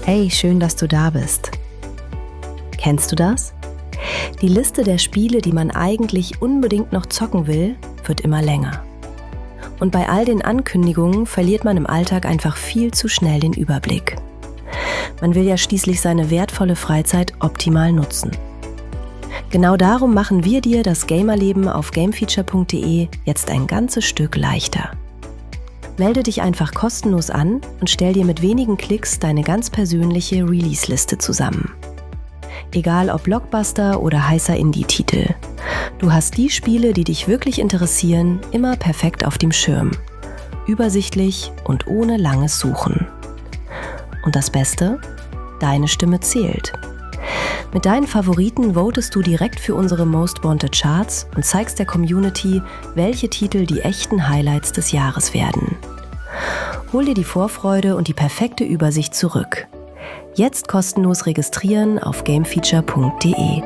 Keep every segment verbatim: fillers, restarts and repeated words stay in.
Hey, schön, dass du da bist. Kennst du das? Die Liste der Spiele, die man eigentlich unbedingt noch zocken will, wird immer länger. Und bei all den Ankündigungen verliert man im Alltag einfach viel zu schnell den Überblick. Man will ja schließlich seine wertvolle Freizeit optimal nutzen. Genau darum machen wir dir das Gamerleben auf gamefeature punkt de jetzt ein ganzes Stück leichter. Melde dich einfach kostenlos an und stell dir mit wenigen Klicks deine ganz persönliche Release-Liste zusammen. Egal ob Blockbuster oder heißer Indie-Titel. Du hast die Spiele, die dich wirklich interessieren, immer perfekt auf dem Schirm. Übersichtlich und ohne langes Suchen. Und das Beste? Deine Stimme zählt. Mit deinen Favoriten votest du direkt für unsere Most Wanted Charts und zeigst der Community, welche Titel die echten Highlights des Jahres werden. Hol dir die Vorfreude und die perfekte Übersicht zurück. Jetzt kostenlos registrieren auf gamefeature punkt de.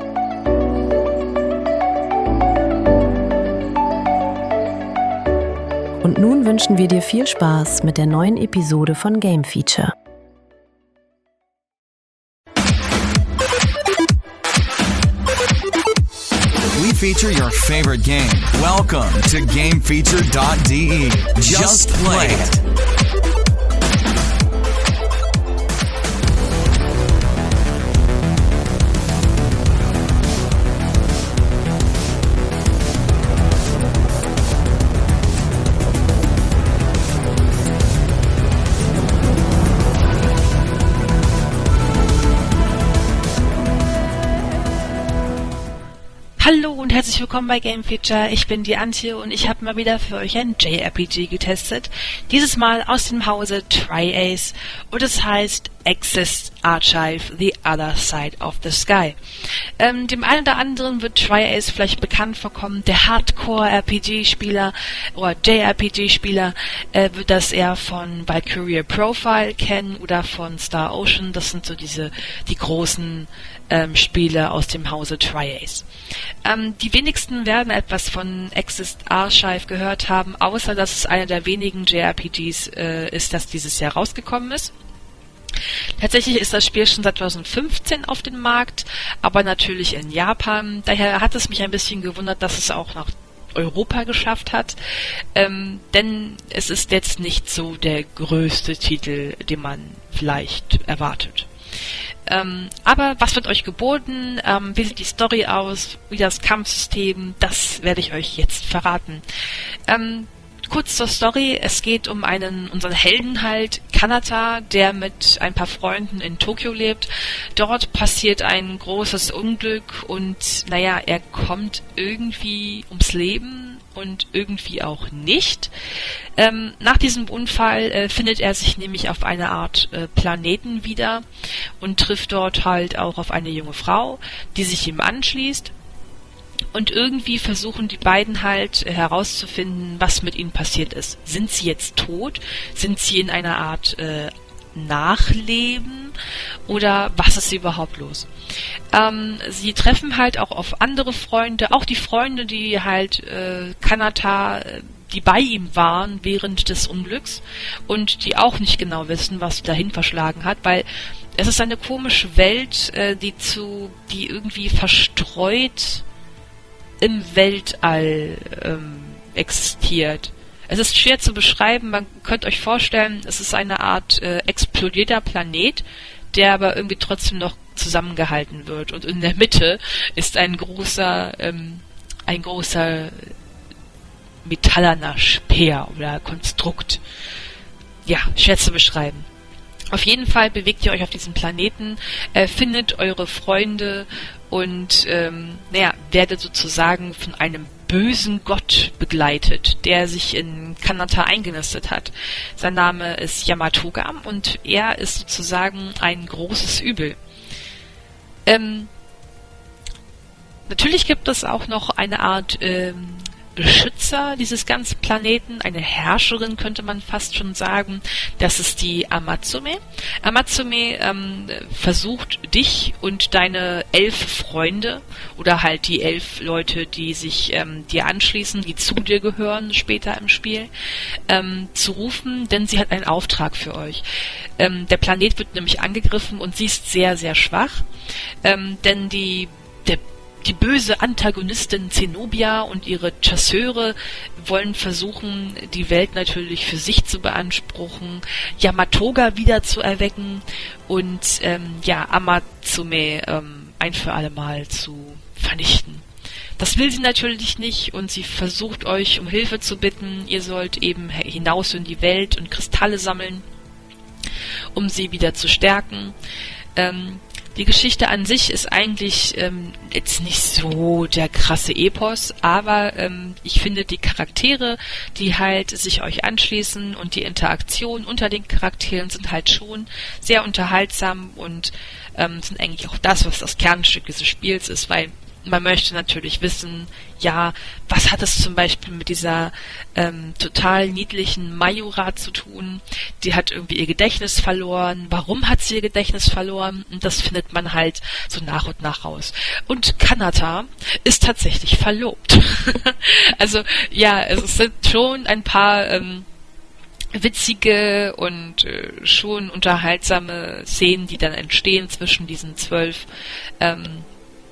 Und nun wünschen wir dir viel Spaß mit der neuen Episode von Game Feature. We feature your favorite game. Welcome to gamefeature dot de. Just play it. Hallo und herzlich willkommen bei Game Feature. Ich bin die Antje und ich habe mal wieder für euch ein J R P G getestet. Dieses Mal aus dem Hause Tri-Ace und es heißt Exist Archive, The Other Side of the Sky. Ähm, dem einen oder anderen wird Tri-Ace vielleicht bekannt vorkommen. Der Hardcore-R P G-Spieler oder J R P G-Spieler äh, wird das eher von Valkyria Profile kennen oder von Star Ocean. Das sind so diese die großen ähm, Spiele aus dem Hause Tri-Ace. Ähm, die wenigsten werden etwas von Exist Archive gehört haben, außer dass es einer der wenigen J R P Gs äh, ist, das dieses Jahr rausgekommen ist. Tatsächlich ist das Spiel schon seit zweitausendfünfzehn auf dem Markt, aber natürlich in Japan. Daher hat es mich ein bisschen gewundert, dass es auch nach Europa geschafft hat, ähm, denn es ist jetzt nicht so der größte Titel, den man vielleicht erwartet. Ähm, aber was wird euch geboten? Ähm, wie sieht die Story aus? Wie das Kampfsystem? Das werde ich euch jetzt verraten. Ähm, Kurz zur Story, es geht um einen, unseren Helden halt, Kanata, der mit ein paar Freunden in Tokio lebt. Dort passiert ein großes Unglück und, naja, er kommt irgendwie ums Leben und irgendwie auch nicht. Ähm, nach diesem Unfall äh, findet er sich nämlich auf einer Art äh, Planeten wieder und trifft dort halt auch auf eine junge Frau, die sich ihm anschließt. Und irgendwie versuchen die beiden halt herauszufinden, was mit ihnen passiert ist. Sind sie jetzt tot? Sind sie in einer Art äh, Nachleben? Oder was ist überhaupt los? Ähm, sie treffen halt auch auf andere Freunde, auch die Freunde, die halt äh, Kanata, die bei ihm waren während des Unglücks und die auch nicht genau wissen, was sie dahin verschlagen hat, weil es ist eine komische Welt, äh, die zu, die irgendwie verstreut im Weltall ähm, existiert. Es ist schwer zu beschreiben, man könnte euch vorstellen, es ist eine Art äh, explodierter Planet, der aber irgendwie trotzdem noch zusammengehalten wird. Und in der Mitte ist ein großer, ähm, ein großer metallerner Speer oder Konstrukt. Ja, schwer zu beschreiben. Auf jeden Fall bewegt ihr euch auf diesem Planeten, äh, findet eure Freunde und ähm, naja, werdet sozusagen von einem bösen Gott begleitet, der sich in Kanata eingenistet hat. Sein Name ist Yamatoga und er ist sozusagen ein großes Übel. Ähm, natürlich gibt es auch noch eine Art ähm, Beschützer dieses ganzen Planeten, eine Herrscherin könnte man fast schon sagen. Das ist die Amazume. Amazume ähm, versucht dich und deine elf Freunde oder halt die elf Leute, die sich ähm, dir anschließen, die zu dir gehören später im Spiel, ähm, zu rufen, denn sie hat einen Auftrag für euch. Ähm, der Planet wird nämlich angegriffen und sie ist sehr, sehr schwach, ähm, denn die der Die böse Antagonistin Zenobia und ihre Chasseure wollen versuchen, die Welt natürlich für sich zu beanspruchen, Yamatoga wieder zu erwecken und ähm, ja, Amazume ähm, ein für alle Mal zu vernichten. Das will sie natürlich nicht und sie versucht euch um Hilfe zu bitten. Ihr sollt eben hinaus in die Welt und Kristalle sammeln, um sie wieder zu stärken. Ähm, Die Geschichte an sich ist eigentlich ähm, jetzt nicht so der krasse Epos, aber ähm, ich finde die Charaktere, die halt sich euch anschließen und die Interaktion unter den Charakteren sind halt schon sehr unterhaltsam und ähm, sind eigentlich auch das, was das Kernstück dieses Spiels ist, weil man möchte natürlich wissen, ja, was hat es zum Beispiel mit dieser ähm, total niedlichen Mayura zu tun? Die hat irgendwie ihr Gedächtnis verloren. Warum hat sie ihr Gedächtnis verloren? Und das findet man halt so nach und nach raus. Und Kanata ist tatsächlich verlobt. Also ja, es sind schon ein paar ähm, witzige und äh, schon unterhaltsame Szenen, die dann entstehen zwischen diesen zwölf ähm,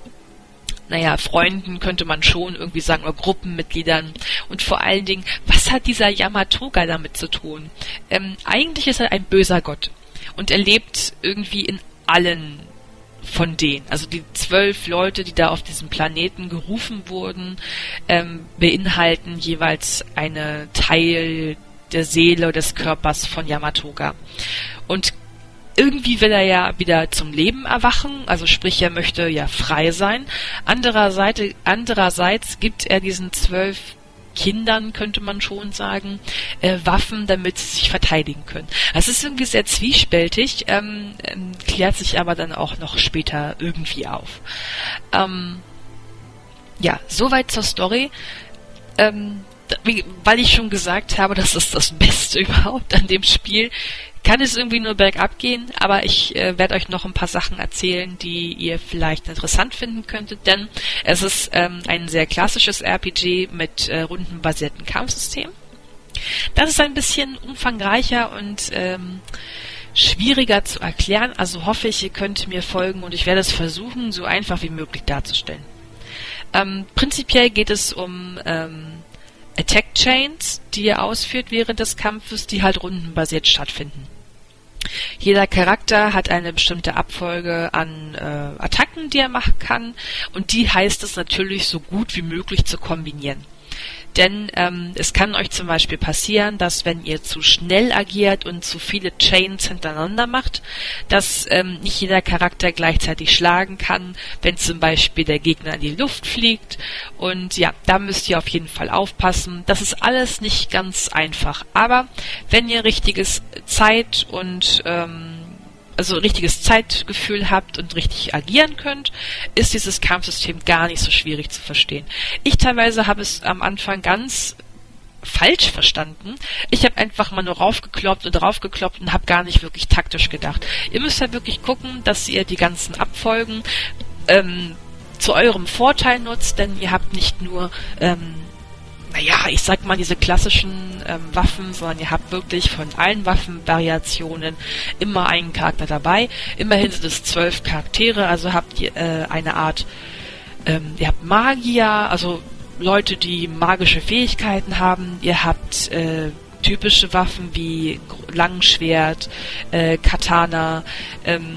naja, Freunden könnte man schon irgendwie sagen, oder Gruppenmitgliedern. Und vor allen Dingen, was hat dieser Yamatoga damit zu tun? Ähm, eigentlich ist er ein böser Gott. Und er lebt irgendwie in allen von denen. Also die zwölf Leute, die da auf diesem Planeten gerufen wurden, ähm, beinhalten jeweils einen Teil der Seele, des Körpers von Yamatoga. Und irgendwie will er ja wieder zum Leben erwachen, also sprich, er möchte ja frei sein. Andererseits, andererseits gibt er diesen zwölf Kindern, könnte man schon sagen, äh, Waffen, damit sie sich verteidigen können. Das ist irgendwie sehr zwiespältig, ähm, ähm, klärt sich aber dann auch noch später irgendwie auf. Ähm, ja, soweit zur Story. Ähm, wie, weil ich schon gesagt habe, das ist das Beste überhaupt an dem Spiel, kann es irgendwie nur bergab gehen, aber ich äh, werde euch noch ein paar Sachen erzählen, die ihr vielleicht interessant finden könntet, denn es ist ähm, ein sehr klassisches R P G mit äh, rundenbasierten Kampfsystem. Das ist ein bisschen umfangreicher und ähm, schwieriger zu erklären, also hoffe ich, ihr könnt mir folgen und ich werde es versuchen, so einfach wie möglich darzustellen. Ähm, prinzipiell geht es um ähm, Attack Chains, die ihr ausführt während des Kampfes, die halt rundenbasiert stattfinden. Jeder Charakter hat eine bestimmte Abfolge an äh, Attacken, die er machen kann, und die heißt es natürlich so gut wie möglich zu kombinieren. Denn ähm, es kann euch zum Beispiel passieren, dass wenn ihr zu schnell agiert und zu viele Chains hintereinander macht, dass ähm, nicht jeder Charakter gleichzeitig schlagen kann, wenn zum Beispiel der Gegner in die Luft fliegt. Und ja, da müsst ihr auf jeden Fall aufpassen. Das ist alles nicht ganz einfach. Aber wenn ihr richtiges Zeit und ähm, also richtiges Zeitgefühl habt und richtig agieren könnt, ist dieses Kampfsystem gar nicht so schwierig zu verstehen. Ich teilweise habe es am Anfang ganz falsch verstanden. Ich habe einfach mal nur raufgekloppt und raufgekloppt und habe gar nicht wirklich taktisch gedacht. Ihr müsst halt wirklich gucken, dass ihr die ganzen Abfolgen ähm, zu eurem Vorteil nutzt, denn ihr habt nicht nur ähm, naja, ich sag mal, diese klassischen ähm, Waffen, sondern ihr habt wirklich von allen Waffenvariationen immer einen Charakter dabei. Immerhin sind es zwölf Charaktere, also habt ihr äh, eine Art, ähm, ihr habt Magier, also Leute, die magische Fähigkeiten haben. Ihr habt äh, typische Waffen wie Langschwert, äh, Katana, ähm,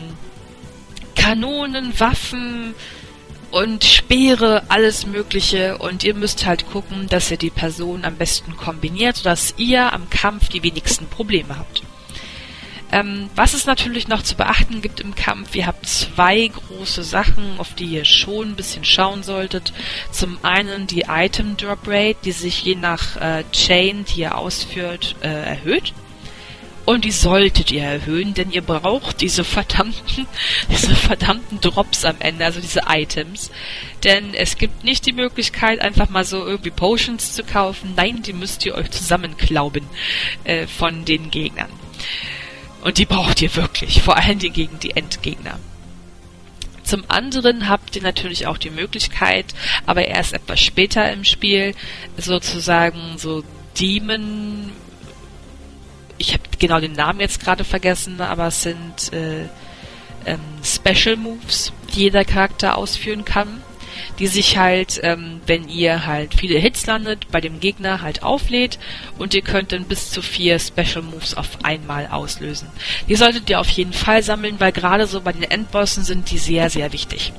Kanonen, Waffen und Speere, alles Mögliche, und ihr müsst halt gucken, dass ihr die Person am besten kombiniert, sodass ihr am Kampf die wenigsten Probleme habt. Ähm, was es natürlich noch zu beachten gibt im Kampf, ihr habt zwei große Sachen, auf die ihr schon ein bisschen schauen solltet. Zum einen die Item Drop Rate, die sich je nach äh, Chain, die ihr ausführt, äh, erhöht. Und die solltet ihr erhöhen, denn ihr braucht diese verdammten, diese verdammten Drops am Ende, also diese Items. Denn es gibt nicht die Möglichkeit, einfach mal so irgendwie Potions zu kaufen. Nein, die müsst ihr euch zusammenklauben äh, von den Gegnern. Und die braucht ihr wirklich, vor allem gegen die Endgegner. Zum anderen habt ihr natürlich auch die Möglichkeit, aber erst etwas später im Spiel, sozusagen so Demon... Ich habe genau den Namen jetzt gerade vergessen, aber es sind äh, ähm, Special Moves, die jeder Charakter ausführen kann, die sich halt, ähm, wenn ihr halt viele Hits landet, bei dem Gegner halt auflädt und ihr könnt dann bis zu vier Special Moves auf einmal auslösen. Die solltet ihr auf jeden Fall sammeln, weil gerade so bei den Endbossen sind die sehr, sehr wichtig.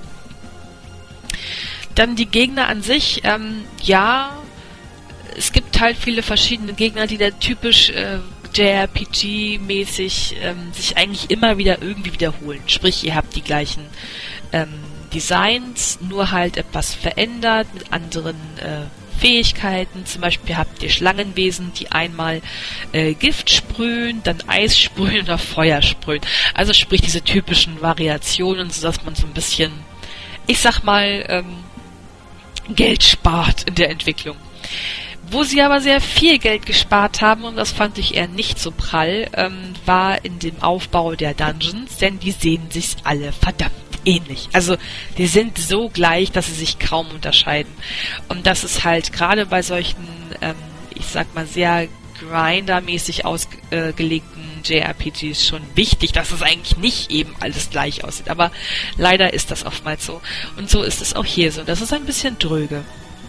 Dann die Gegner an sich, ähm, ja, es gibt halt viele verschiedene Gegner, die da typisch äh, J R P G-mäßig ähm, sich eigentlich immer wieder irgendwie wiederholen. Sprich, ihr habt die gleichen ähm, Designs, nur halt etwas verändert mit anderen äh, Fähigkeiten. Zum Beispiel habt ihr Schlangenwesen, die einmal äh, Gift sprühen, dann Eis sprühen oder Feuer sprühen. Also sprich diese typischen Variationen, sodass man so ein bisschen, ich sag mal, ähm, Geld spart in der Entwicklung. Wo sie aber sehr viel Geld gespart haben, und das fand ich eher nicht so prall, ähm, war in dem Aufbau der Dungeons, denn die sehen sich alle verdammt ähnlich. Also die sind so gleich, dass sie sich kaum unterscheiden. Und das ist halt gerade bei solchen, ähm, ich sag mal, sehr grindermäßig ausgelegten J R P Gs schon wichtig, dass es eigentlich nicht eben alles gleich aussieht. Aber leider ist das oftmals so. Und so ist es auch hier so. Das ist ein bisschen dröge.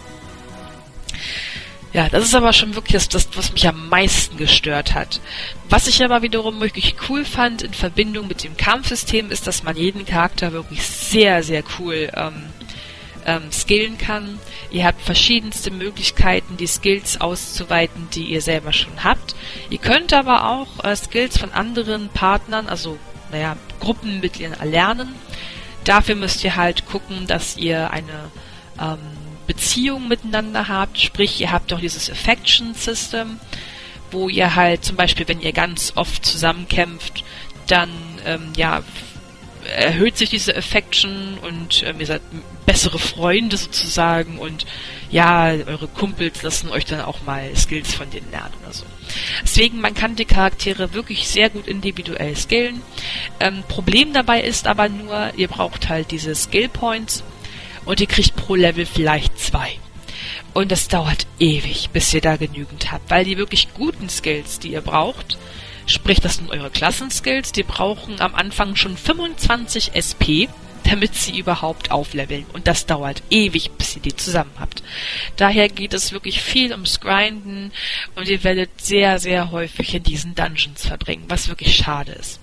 Ja, das ist aber schon wirklich das, das, was mich am meisten gestört hat. Was ich aber wiederum wirklich cool fand in Verbindung mit dem Kampfsystem, ist, dass man jeden Charakter wirklich sehr, sehr cool ähm, ähm, skillen kann. Ihr habt verschiedenste Möglichkeiten, die Skills auszuweiten, die ihr selber schon habt. Ihr könnt aber auch äh, Skills von anderen Partnern, also naja, Gruppenmitgliedern erlernen. Dafür müsst ihr halt gucken, dass ihr eine ähm, Beziehung miteinander habt, sprich ihr habt doch dieses Affection System, wo ihr halt zum Beispiel, wenn ihr ganz oft zusammenkämpft, dann ähm, ja erhöht sich diese Affection und ähm, ihr seid bessere Freunde sozusagen und ja, eure Kumpels lassen euch dann auch mal Skills von denen lernen oder so. Deswegen, man kann die Charaktere wirklich sehr gut individuell skillen. Ähm, Problem dabei ist aber nur, ihr braucht halt diese Skill Points und ihr kriegt pro Level vielleicht zwei. Und das dauert ewig, bis ihr da genügend habt, weil die wirklich guten Skills, die ihr braucht, sprich, das sind eure Klassenskills, die brauchen am Anfang schon fünfundzwanzig S P, damit sie überhaupt aufleveln. Und das dauert ewig, bis ihr die zusammen habt. Daher geht es wirklich viel ums Grinden und ihr werdet sehr, sehr häufig in diesen Dungeons verbringen, was wirklich schade ist.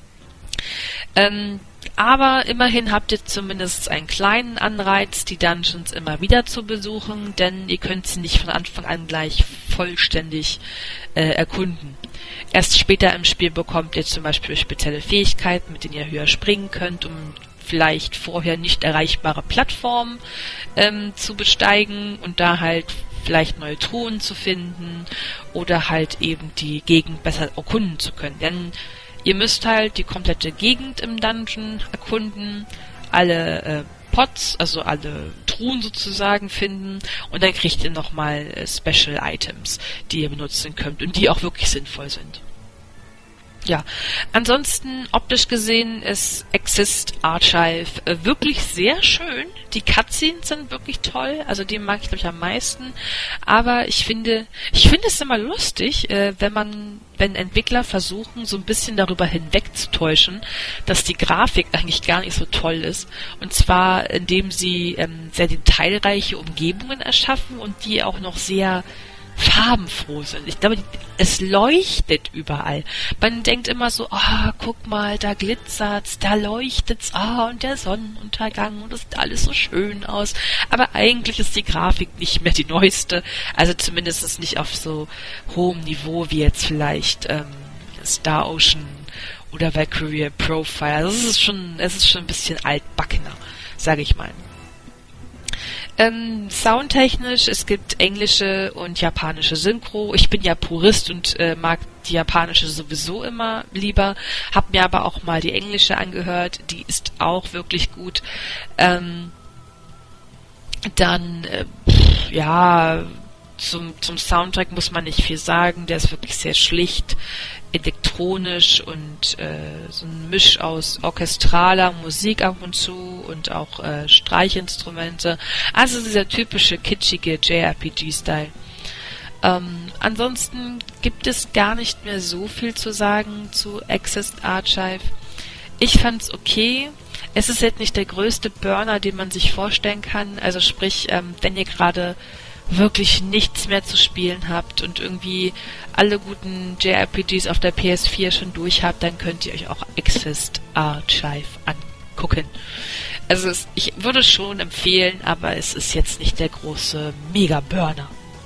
Ähm, aber immerhin habt ihr zumindest einen kleinen Anreiz, die Dungeons immer wieder zu besuchen, denn ihr könnt sie nicht von Anfang an gleich vollständig äh, erkunden. Erst später im Spiel bekommt ihr zum Beispiel spezielle Fähigkeiten, mit denen ihr höher springen könnt, um vielleicht vorher nicht erreichbare Plattformen ähm, zu besteigen und da halt vielleicht neue Truhen zu finden oder halt eben die Gegend besser erkunden zu können. Denn ihr müsst halt die komplette Gegend im Dungeon erkunden, alle äh, Pots, also alle Truhen sozusagen finden und dann kriegt ihr nochmal äh, Special Items, die ihr benutzen könnt und die auch wirklich sinnvoll sind. Ja, ansonsten optisch gesehen ist Exist Archive äh, wirklich sehr schön. Die Cutscenes sind wirklich toll, also die mag ich glaube ich am meisten. Aber ich finde, ich finde es immer lustig, äh, wenn man, wenn Entwickler versuchen, so ein bisschen darüber hinwegzutäuschen, dass die Grafik eigentlich gar nicht so toll ist. Und zwar, indem sie ähm, sehr detailreiche Umgebungen erschaffen und die auch noch sehr farbenfroh sind. Ich glaube, es leuchtet überall. Man denkt immer so, ah, oh, guck mal, da glitzert's, da leuchtet's, ah, oh, und der Sonnenuntergang und das sieht alles so schön aus. Aber eigentlich ist die Grafik nicht mehr die neueste, also zumindest nicht auf so hohem Niveau wie jetzt vielleicht ähm, Star Ocean oder Valkyria Profile. Also es ist schon, es ist schon ein bisschen altbackener, sage ich mal. Ähm, soundtechnisch, es gibt englische und japanische Synchro. Ich bin ja Purist und äh, mag die japanische sowieso immer lieber, hab mir aber auch mal die englische angehört, die ist auch wirklich gut. Ähm, dann, äh, ja, zum, zum Soundtrack muss man nicht viel sagen, der ist wirklich sehr schlicht, elektronisch und äh, so ein Misch aus orchestraler Musik ab und zu und auch äh, Streichinstrumente, also dieser typische kitschige J R P G-Style. Ähm, ansonsten gibt es gar nicht mehr so viel zu sagen zu Accessed Archive. Ich fand's okay. Es ist jetzt nicht der größte Burner, den man sich vorstellen kann. Also sprich, ähm, wenn ihr gerade wirklich nichts mehr zu spielen habt und irgendwie alle guten J R P Gs auf der P S vier schon durch habt, dann könnt ihr euch auch Accessed Archive angucken. Also es, ich würde schon empfehlen, aber es ist jetzt nicht der große Mega-Burner.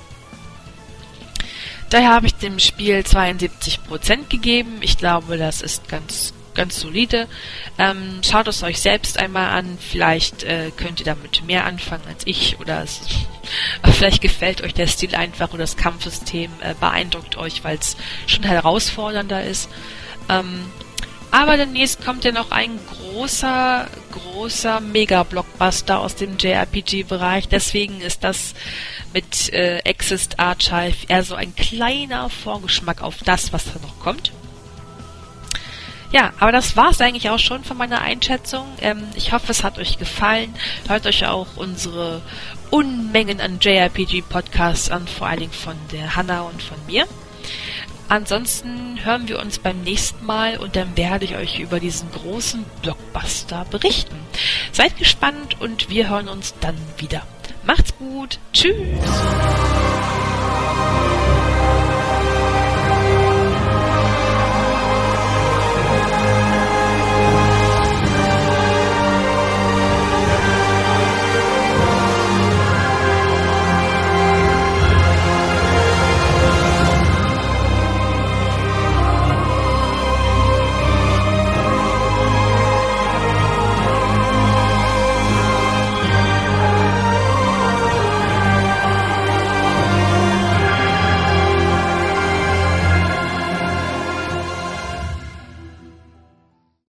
Daher habe ich dem Spiel zweiundsiebzig Prozent gegeben. Ich glaube, das ist ganz, ganz solide. Ähm, schaut es euch selbst einmal an. Vielleicht äh, könnt ihr damit mehr anfangen als ich. Oder es, vielleicht gefällt euch der Stil einfach oder das Kampfsystem äh, beeindruckt euch, weil es schon herausfordernder ist. Ähm, aber demnächst kommt ja noch ein großer, großer Mega-Blockbuster aus dem J R P G-Bereich. Deswegen ist das mit äh, Accessed Archive eher so ein kleiner Vorgeschmack auf das, was da noch kommt. Ja, aber das war's eigentlich auch schon von meiner Einschätzung. Ähm, ich hoffe, es hat euch gefallen. Hört euch auch unsere Unmengen an J R P G-Podcasts an, vor allen Dingen von der Hanna und von mir. Ansonsten hören wir uns beim nächsten Mal und dann werde ich euch über diesen großen Blockbuster berichten. Seid gespannt und wir hören uns dann wieder. Macht's gut. Tschüss.